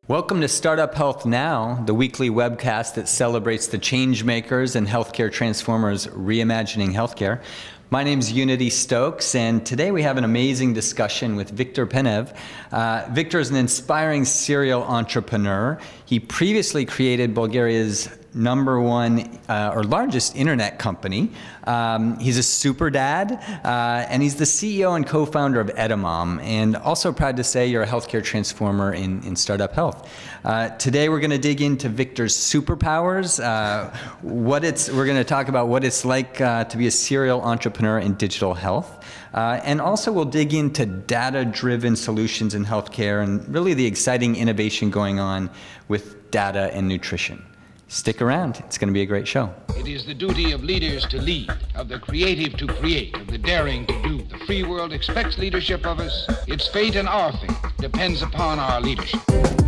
Welcome to Startup Health Now, the weekly webcast that celebrates the change makers and healthcare transformers reimagining healthcare. My name's Unity Stokes, and today we have an amazing discussion with Viktor Penev. Viktor is an inspiring serial entrepreneur. He previously created Bulgaria's #1 or largest internet company. He's a super dad, and he's the CEO and co-founder of Edamom, and also proud to say you're a healthcare transformer in startup health. Today we're going to dig into Viktor's superpowers. We're going to talk about what it's like to be a serial entrepreneur in digital health. And also we'll dig into data-driven solutions in healthcare and really the exciting innovation going on with data and nutrition. Stick around. It's going to be a great show. It is the duty of leaders to lead, of the creative to create, of the daring to do. The free world expects leadership of us. Its fate and our fate depends upon our leadership.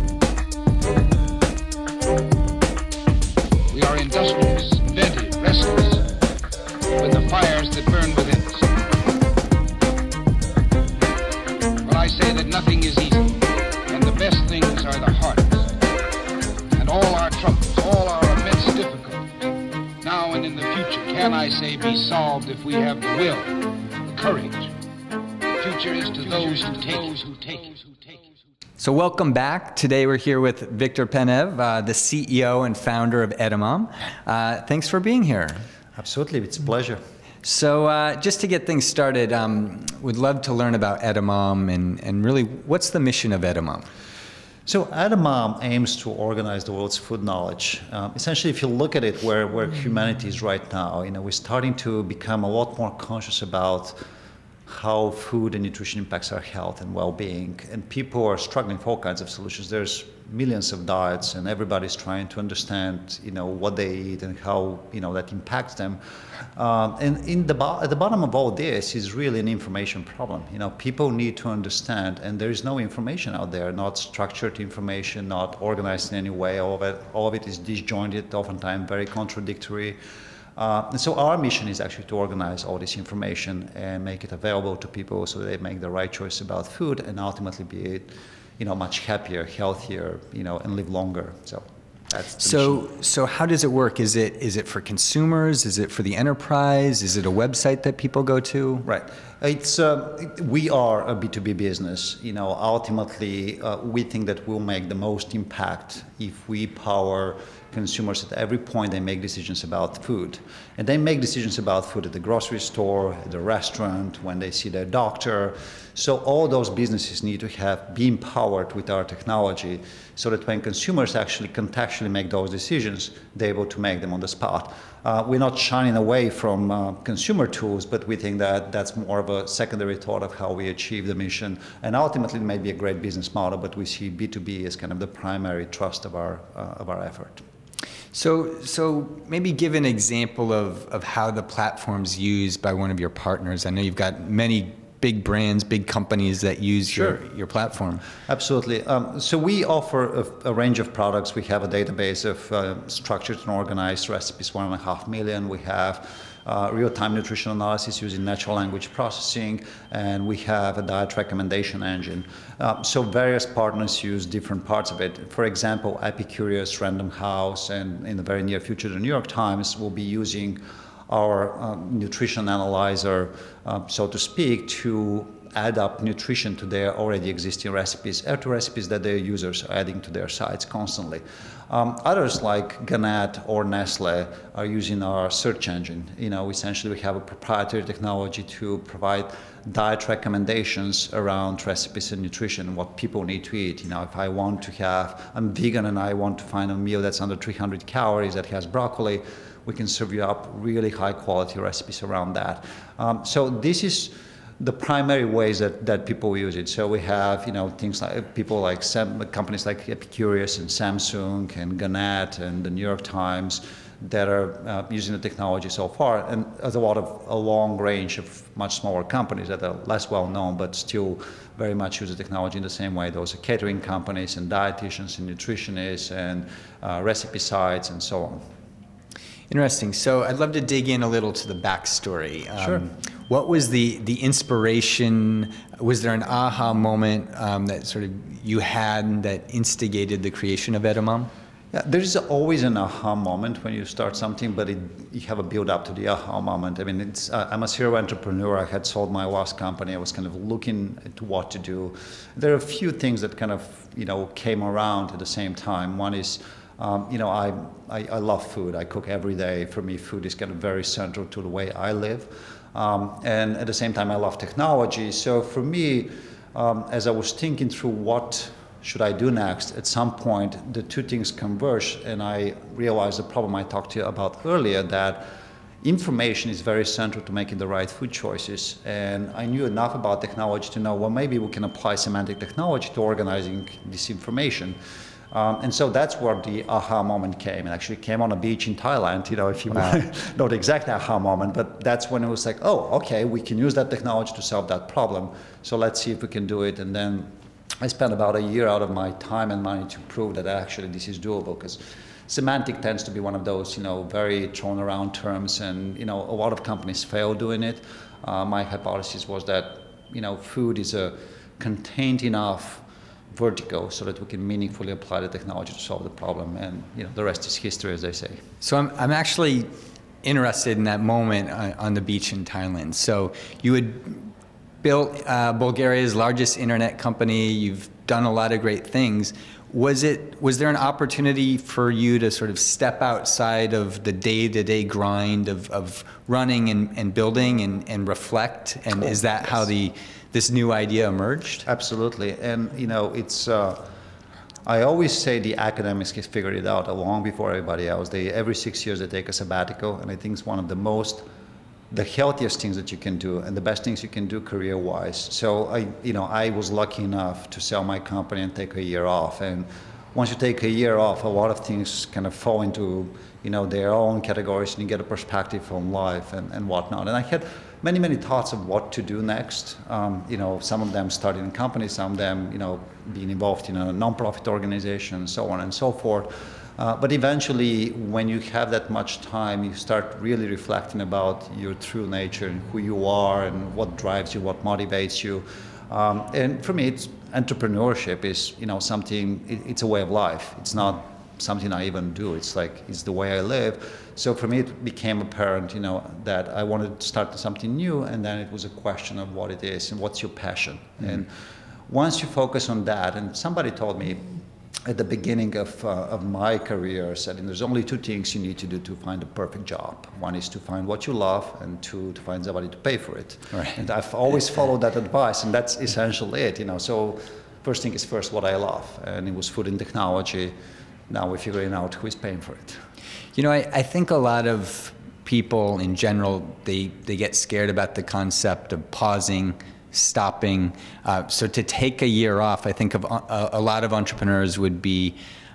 We are industrious, inventive, restless, with the fires that burn within us. Well, I say that nothing is easy, and the best things are the hardest. And all our troubles, all our immense difficulties, now and in the future, can I say, be solved if we have the will, the courage. The future is to those who take it. So welcome back. Today we're here with Viktor Penev, the CEO and founder of Edamom. Thanks for being here. Absolutely, it's a pleasure. So just to get things started, we'd love to learn about Edamom and really what's the mission of Edamom? So Edamom aims to organize the world's food knowledge. Essentially, if you look at it where humanity is right now, we're starting to become a lot more conscious about how food and nutrition impacts our health and well-being. And people are struggling for all kinds of solutions. There's millions of diets, and everybody's trying to understand, what they eat and how, that impacts them. And at the bottom of all this is really an information problem. People need to understand, and there is no information out there, not structured information, not organized in any way. All of it is disjointed, oftentimes very contradictory. And so our mission is actually to organize all this information and make it available to people so they make the right choice about food and ultimately be, much happier, healthier, and live longer. So that's the mission. So how does it work? Is it for consumers? Is it for the enterprise? Is it a website that people go to? Right. We are a B2B business. Ultimately, we think that we'll make the most impact if we power consumers at every point they make decisions about food. And they make decisions about food at the grocery store, at the restaurant, when they see their doctor. So all those businesses need to be empowered with our technology so that when consumers actually contextually make those decisions, they're able to make them on the spot. We're not shying away from consumer tools, but we think that that's more of a secondary thought of how we achieve the mission. And ultimately, it may be a great business model, but we see B2B as kind of the primary thrust of our effort. So maybe give an example of how the platform's used by one of your partners. I know you've got many big brands, big companies that use your platform. Absolutely. So we offer a range of products. We have a database of structured and organized recipes, 1.5 million. We have real-time nutrition analysis using natural language processing, and we have a diet recommendation engine. So various partners use different parts of it. For example, Epicurious, Random House, and in the very near future, the New York Times will be using our nutrition analyzer, so to speak, to add up nutrition to their already existing recipes, or to recipes that their users are adding to their sites constantly. Others like Gannett or Nestle are using our search engine. Essentially we have a proprietary technology to provide diet recommendations around recipes and nutrition, what people need to eat. If I'm vegan and I want to find a meal that's under 300 calories that has broccoli, we can serve you up really high quality recipes around that. So this is the primary ways that people use it. So we have, things like companies like Epicurious and Samsung and Gannett and the New York Times that are using the technology so far. And there's a long range of much smaller companies that are less well known, but still very much use the technology in the same way. Those are catering companies and dietitians and nutritionists and recipe sites and so on. Interesting. So I'd love to dig in a little to the backstory. Sure. What was the inspiration? Was there an aha moment that sort of you had that instigated the creation of Edamame? Yeah, there is always an aha moment when you start something, but you have a build up to the aha moment. I mean, I'm a serial entrepreneur. I had sold my last company. I was kind of looking at what to do. There are a few things that kind of, came around at the same time. One is, I love food. I cook every day. For me, food is kind of very central to the way I live. And at the same time, I love technology. So for me, as I was thinking through what should I do next, at some point the two things converged, and I realized the problem I talked to you about earlier, that information is very central to making the right food choices. And I knew enough about technology to know, well, maybe we can apply semantic technology to organizing this information. And so that's where the aha moment came. It actually came on a beach in Thailand, if you want, not the exact aha moment, but that's when it was like, oh, okay, we can use that technology to solve that problem. So let's see if we can do it. And then I spent about a year out of my time and money to prove that actually this is doable, because semantic tends to be one of those, very thrown around terms, and, a lot of companies fail doing it. My hypothesis was that, food is a contained enough vertical so that we can meaningfully apply the technology to solve the problem, and, the rest is history, as they say. So I'm actually interested in that moment on the beach in Thailand. So you had built Bulgaria's largest internet company. You've done a lot of great things. Was there an opportunity for you to sort of step outside of the day-to-day grind of running and building and reflect? And is that how this new idea emerged? Absolutely. And it's I always say the academics have figured it out long before everybody else. Every 6 years they take a sabbatical, and I think it's one of the healthiest things that you can do and the best things you can do career-wise. So I was lucky enough to sell my company and take a year off. And once you take a year off, a lot of things kind of fall into their own categories, and you get a perspective on life and whatnot. And I had many thoughts of what to do next. Some of them starting in companies, some of them being involved in a non-profit organization, so on and so forth. But eventually, when you have that much time, you start really reflecting about your true nature and who you are and what drives you, what motivates you. And for me, entrepreneurship is, something. It's a way of life. It's not something I even do. It's the way I live. So for me, it became apparent, that I wanted to start something new, and then it was a question of what it is and what's your passion. Mm-hmm. And once you focus on that, and somebody told me at the beginning of my career, said, there's only two things you need to do to find a perfect job. One is to find what you love, and two, to find somebody to pay for it. Right. And I've always followed that advice, and that's essentially it. So first thing is first what I love, and it was food and technology. Now we're figuring out who is paying for it. I think a lot of people in general, they get scared about the concept of pausing, stopping. So to take a year off, I think of a lot of entrepreneurs would be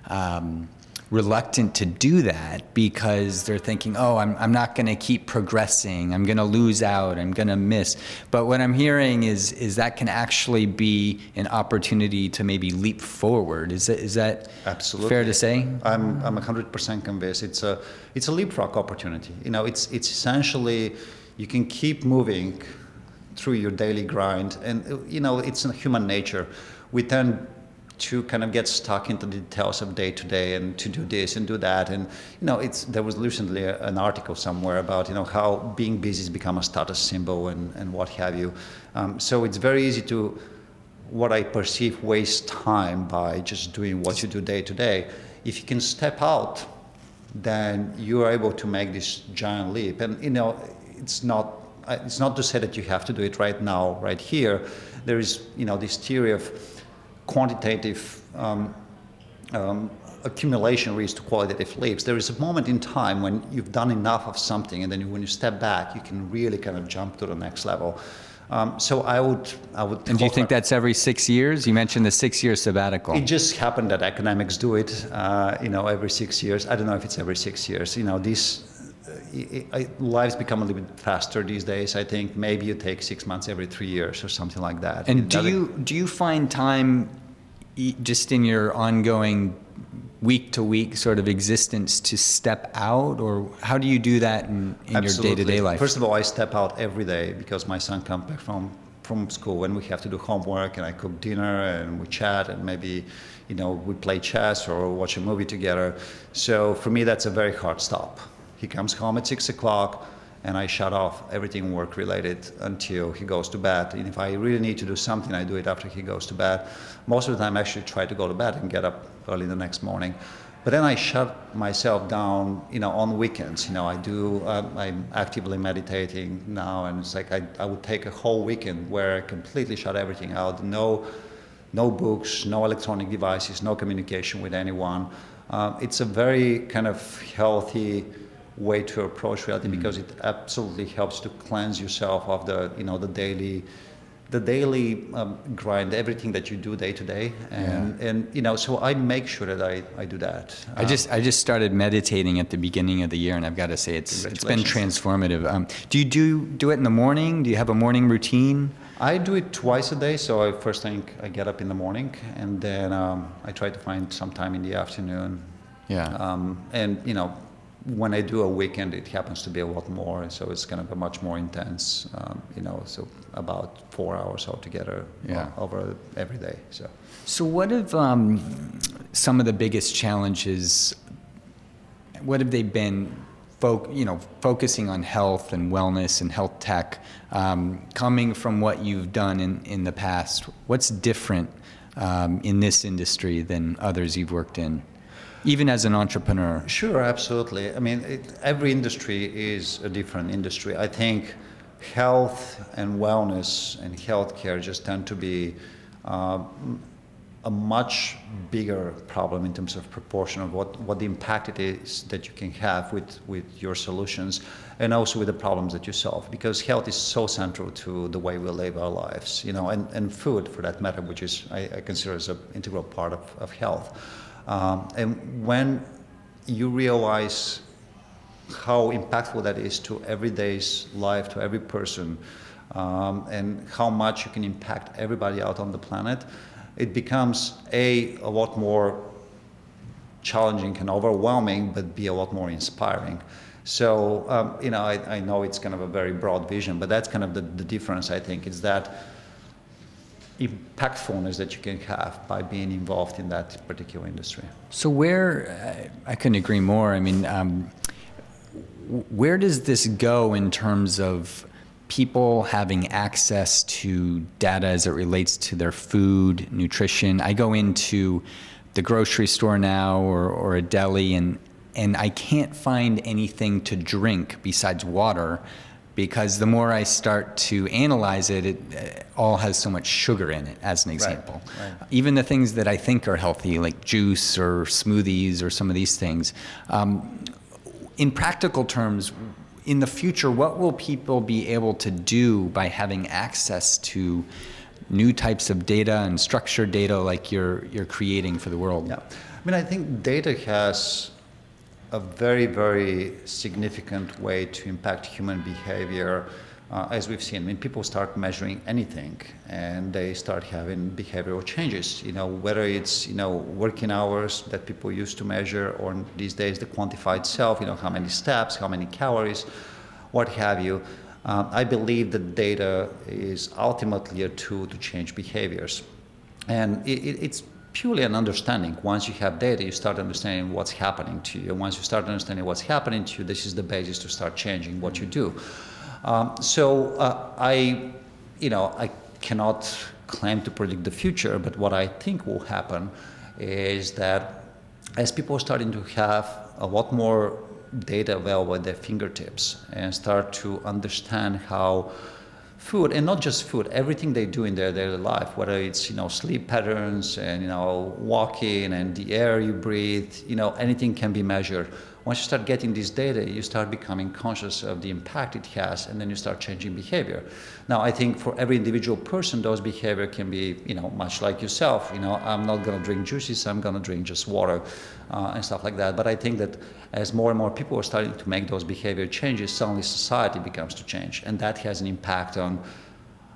reluctant to do that because they're thinking, oh, I'm not going to keep progressing. I'm going to lose out. I'm going to miss. But what I'm hearing is that can actually be an opportunity to maybe leap forward. Is that absolutely fair to say? I'm 100% convinced. It's a leapfrog opportunity. It's essentially you can keep moving through your daily grind, and it's in human nature. We tend to kind of get stuck into the details of day to day and to do this and do that. And there was recently an article somewhere about how being busy has become a status symbol and what have you. So it's very easy to, what I perceive, waste time by just doing what you do day to day. If you can step out, then you are able to make this giant leap. And it's not to say that you have to do it right now, right here. There is this theory of quantitative accumulation leads to qualitative leaps. There is a moment in time when you've done enough of something, and then when you step back, you can really kind of jump to the next level. So I would. And do you think that's every 6 years? You mentioned the 6-year sabbatical. It just happened that academics do it, every 6 years. I don't know if it's every 6 years. Lives become a little bit faster these days. I think maybe you take 6 months every 3 years or something like that. And do you find time just in your ongoing week-to-week sort of existence to step out, or how do you do that in your day-to-day life? First of all, I step out every day because my son comes back from school and we have to do homework, and I cook dinner and we chat, and maybe we play chess or watch a movie together. So for me, that's a very hard stop. He comes home at 6 o'clock and I shut off everything work related until he goes to bed. And if I really need to do something, I do it after he goes to bed. Most of the time I actually try to go to bed and get up early the next morning. But then I shut myself down, on weekends. I'm actively meditating now, and it's like I would take a whole weekend where I completely shut everything out. No books, no electronic devices, no communication with anyone. It's a very kind of healthy way to approach reality because it absolutely helps to cleanse yourself of the daily grind, everything that you do day to day, and so I make sure that I do that. I just started meditating at the beginning of the year, and I've got to say it's been transformative. Do you do it in the morning? Do you have a morning routine? I do it twice a day. So first thing I get up in the morning, and then I try to find some time in the afternoon. Yeah. And when I do a weekend, it happens to be a lot more, so it's kind of a much more intense, so about 4 hours altogether over every day. So what have some of the biggest challenges, what have they been, focusing on health and wellness and health tech, coming from what you've done in the past? What's different in this industry than others you've worked in? Even as an entrepreneur? Sure, absolutely. I mean, every industry is a different industry. I think health and wellness and healthcare just tend to be a much bigger problem in terms of proportion of what the impact it is that you can have with your solutions, and also with the problems that you solve, because health is so central to the way we live our lives, and food for that matter, which is I consider as an integral part of health. And when you realize how impactful that is to everyday's life, to every person, and how much you can impact everybody out on the planet, it becomes a lot more challenging and overwhelming, but be a lot more inspiring. So, I know it's kind of a very broad vision, but that's kind of the difference, I think, is that impactfulness that you can have by being involved in that particular industry. So I couldn't agree more. I mean, where does this go in terms of people having access to data as it relates to their food, nutrition? I go into the grocery store now or a deli, and I can't find anything to drink besides water, because the more I start to analyze it, it all has so much sugar in it, as an example. Right. Even the things that I think are healthy, like juice or smoothies or some of these things. In practical terms, in the future, what will people be able to do by having access to new types of data and structured data like you're creating for the world? Yeah. I mean, I think data has a very, very significant way to impact human behavior, as we've seen. I mean, people start measuring anything, and they start having behavioral changes. Whether it's working hours that people used to measure, or these days the quantified self. How many steps, how many calories, what have you. I believe that data is ultimately a tool to change behaviors, and it's purely an understanding. Once you have data, you start understanding what's happening to you. Once you start understanding what's happening to you, this is the basis to start changing what you do. I cannot claim to predict the future, but what I think will happen is that as people are starting to have a lot more data available at their fingertips and start to understand how food, and not just food, everything they do in their daily life, whether it's sleep patterns and walking and the air you breathe, anything can be measured. Once you start getting this data, you start becoming conscious of the impact it has, and then you start changing behavior. Now, I think for every individual person, those behavior can be, much like yourself. I'm not going to drink juices, I'm going to drink just water and stuff like that. But I think that as more and more people are starting to make those behavior changes, suddenly society becomes to change, and that has an impact on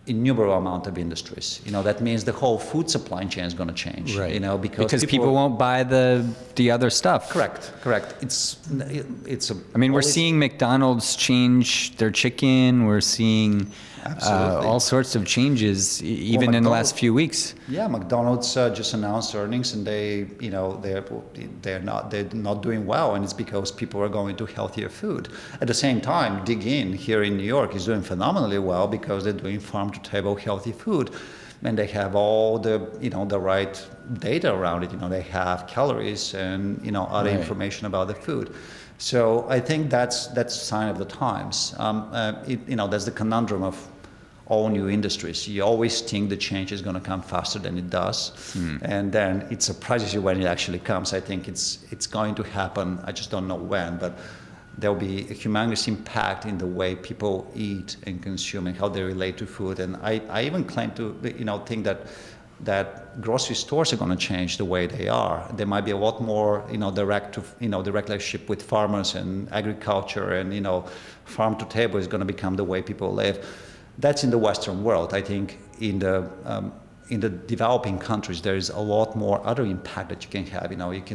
innumerable amount of industries. That means the whole food supply chain is going to change. Right. Because people won't buy the other stuff. Correct. I mean, we're seeing McDonald's change their chicken. We're seeing all sorts of changes, even in the last few weeks. Yeah, McDonald's just announced earnings, and they're not doing well, and it's because people are going to healthier food. At the same time, Dig Inn here in New York is doing phenomenally well because they're doing farm-to-table healthy food, and they have all the the right data around it. They have calories and other information about the food. So I think that's a sign of the times. That's the conundrum of all new industries. You always think the change is going to come faster than it does, and then it surprises you when it actually comes. I think it's going to happen. I just don't know when, but there will be a humongous impact in the way people eat and consume and how they relate to food. And I even claim to think that grocery stores are going to change the way they are. There might be a lot more, direct relationship with farmers and agriculture, and farm to table is going to become the way people live. That's in the Western world. I think in the developing countries there is a lot more other impact that you can have.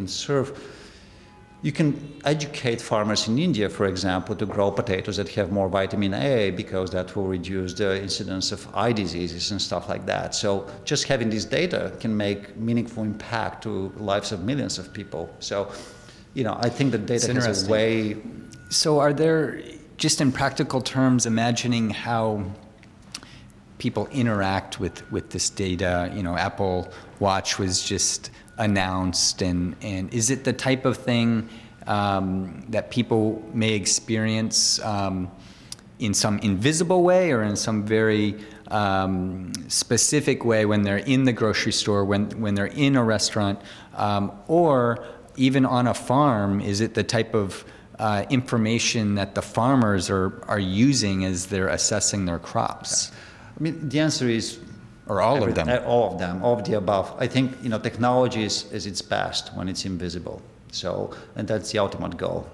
You can educate farmers in India, for example, to grow potatoes that have more vitamin A, because that will reduce the incidence of eye diseases and stuff like that. So just having this data can make meaningful impact to lives of millions of people. So, I think the data has a way. So are there, just in practical terms, imagining how people interact with this data? Apple Watch was just announced, and is it the type of thing that people may experience in some invisible way or in some very specific way when they're in the grocery store, when they're in a restaurant, or even on a farm? Is it the type of information that the farmers are using as they're assessing their crops? I mean, the answer is or all of them. All of them, all of the above. I think technology is its best when it's invisible. So, and that's the ultimate goal.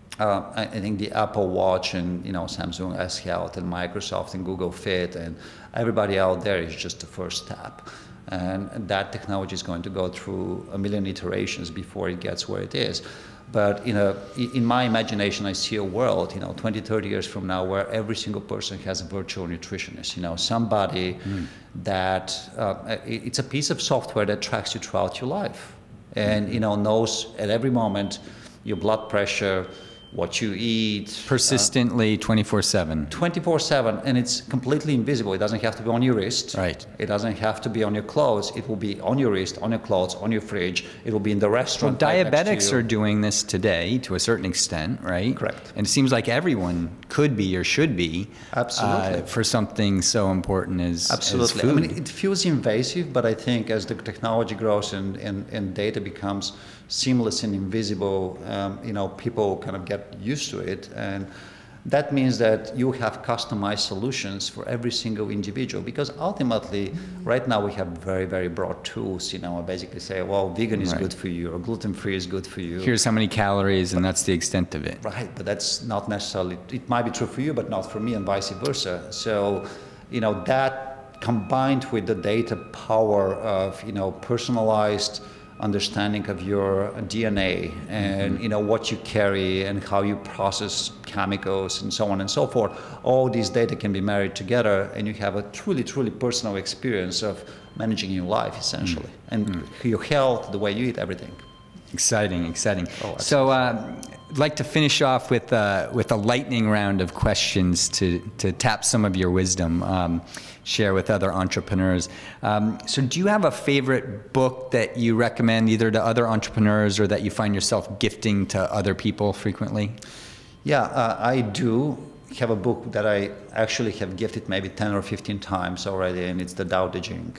I think the Apple Watch and Samsung S Health and Microsoft and Google Fit and everybody out there is just the first step. And that technology is going to go through a million iterations before it gets where it is. But in my imagination, I see a world, 20, 30 years from now, where every single person has a virtual nutritionist. Somebody that it's a piece of software that tracks you throughout your life, and knows at every moment your blood pressure, what you eat. Persistently, 24/7. 24/7, and it's completely invisible. It doesn't have to be on your wrist. Right. It doesn't have to be on your clothes. It will be on your wrist, on your clothes, on your fridge. It will be in the restaurant. Well, diabetics are doing this today to a certain extent, right? Correct. And it seems like everyone could be or should be. Absolutely. For something so important as Absolutely. As food. I mean, it feels invasive, but I think as the technology grows and data becomes seamless and invisible, people kind of get used to it, and that means that you have customized solutions for every single individual, because ultimately right now we have very, very broad tools, basically say, well, vegan is good for you or gluten-free is good for you. Here's how many calories, and that's the extent of it. Right, but that's not necessarily, it might be true for you, but not for me, and vice versa. So, that combined with the data power of, personalized understanding of your DNA and what you carry and how you process chemicals and so on and so forth, all these data can be married together, and you have a truly, truly personal experience of managing your life, essentially, and your health, the way you eat, everything. Exciting. Oh, so I'd like to finish off with a lightning round of questions to tap some of your wisdom, share with other entrepreneurs. So do you have a favorite book that you recommend either to other entrepreneurs or that you find yourself gifting to other people frequently? Yeah, I do have a book that I actually have gifted maybe 10 or 15 times already, and it's the Tao Te Ching.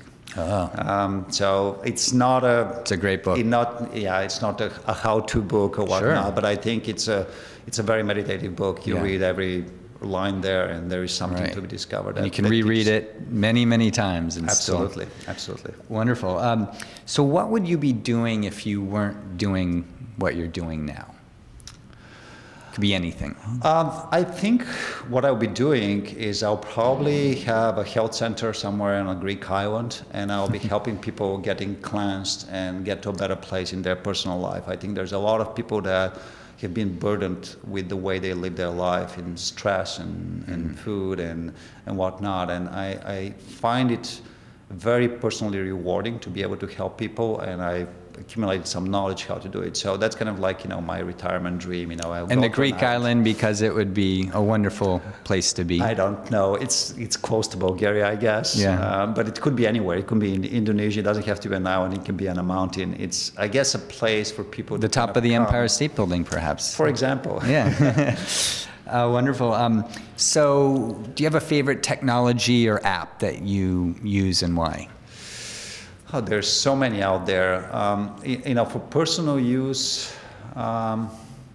Oh. So it's not a. It's a great book. It's not a how-to book or whatnot, Sure. but I think it's a very meditative book. You read every line there, and there is something to be discovered. And you can reread it many, many times. And Absolutely. Wonderful. So what would you be doing if you weren't doing what you're doing now? Could be anything. I think what I'll be doing is I'll probably have a health center somewhere on a Greek island, and I'll be helping people getting cleansed and get to a better place in their personal life. I think there's a lot of people that have been burdened with the way they live their life in stress and food and whatnot. And I find it very personally rewarding to be able to help people, and I accumulated some knowledge how to do it. So that's kind of like, my retirement dream, And the Greek island, because it would be a wonderful place to be. I don't know. It's close to Bulgaria, I guess. Yeah. But it could be anywhere. It could be in Indonesia. It doesn't have to be an island. It can be on a mountain. It's, I guess, a place for people The to top of the Empire State Building, perhaps. for example. Yeah. Wonderful. So do you have a favorite technology or app that you use and why? Oh, there's so many out there. For personal use, I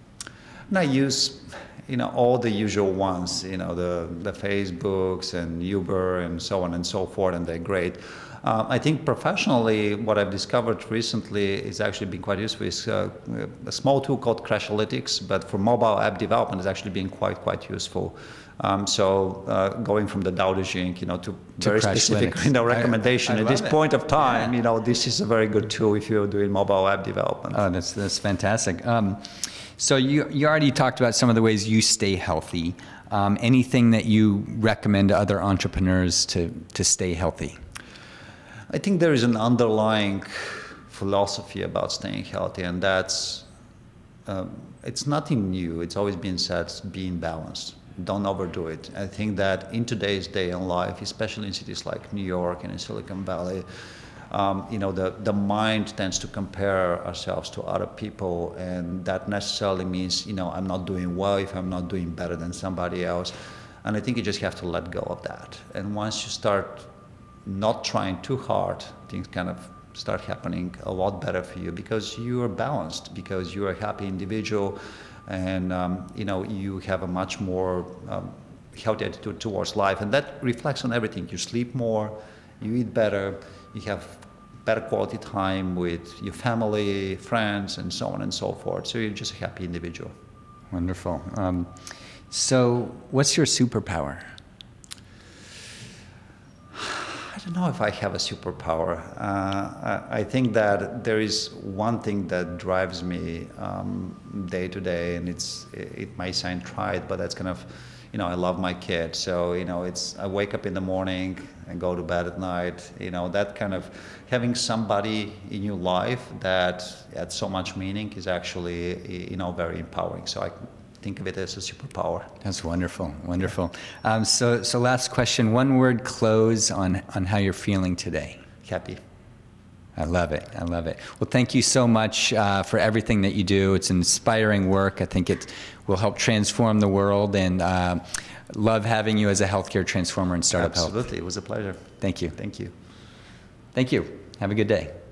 use, all the usual ones, the Facebooks and Uber and so on and so forth, and they're great. I think professionally, what I've discovered recently is actually been quite useful. Is a small tool called Crashlytics, but for mobile app development, has actually been quite useful. Going from the Dao De Jing, to very specific, recommendation I at this love it. point of time. This is a very good tool if you're doing mobile app development. Oh, that's fantastic. So you already talked about some of the ways you stay healthy. Anything that you recommend to other entrepreneurs to stay healthy? I think there is an underlying philosophy about staying healthy, and that's it's nothing new. It's always been said, being balanced. Don't overdo it. I think that in today's day and life, especially in cities like New York and in Silicon Valley, the mind tends to compare ourselves to other people, and that necessarily means, I'm not doing well if I'm not doing better than somebody else. And I think you just have to let go of that. And once you start not trying too hard, things kind of start happening a lot better for you, because you are balanced, because you're a happy individual, and you have a much more healthy attitude towards life, and that reflects on everything. You sleep more, you eat better, you have better quality time with your family, friends, and so on and so forth. So you're just a happy individual. Wonderful. So what's your superpower? I don't know if I have a superpower. I think that there is one thing that drives me day to day, and it might sound trite, but that's kind of, I love my kids. So, I wake up in the morning and go to bed at night. That kind of having somebody in your life that adds so much meaning is actually, very empowering. So I think of it as a superpower. That's wonderful, wonderful. So last question, one word close on how you're feeling today. Happy. I love it, I love it. Well, thank you so much for everything that you do. It's inspiring work. I think it will help transform the world, and love having you as a healthcare transformer in Startup Health. Absolutely, it was a pleasure. Thank you. Thank you. Thank you. Have a good day.